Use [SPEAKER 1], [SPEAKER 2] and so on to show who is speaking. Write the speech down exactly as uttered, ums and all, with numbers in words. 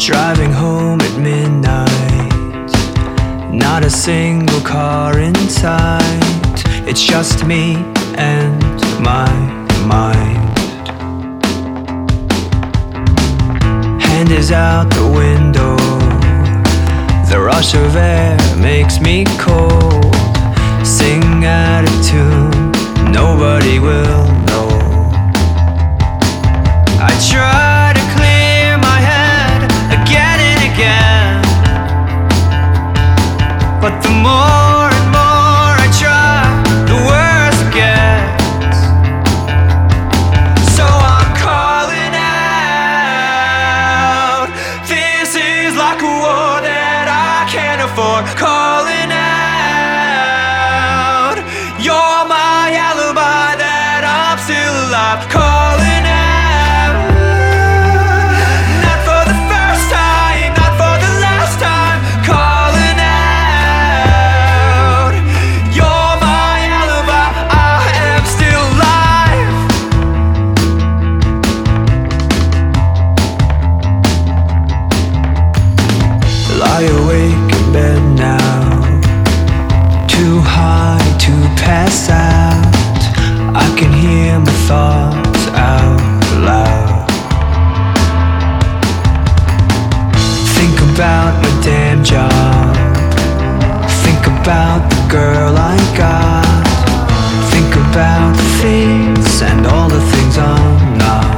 [SPEAKER 1] Driving home at midnight, not a single car in sight. It's just me and my mind. Hand is out the window, the rush of air makes me cold. Sing out of tune, nobody will know. I try to clear my head again and again, but the more and more I try, the worse it gets. So I'm calling out, this is like a war that I can't afford. Calling out, you're my alibi that I'm still alive. Calling out, not for the first time, not for the last time. Calling out, you're my alibi, I am still alive. Lie awake in bed now, too high to pass out. I can hear my thoughts out loud. Think about my damn job, think about the girl I got, think about the things and all the things I'm not.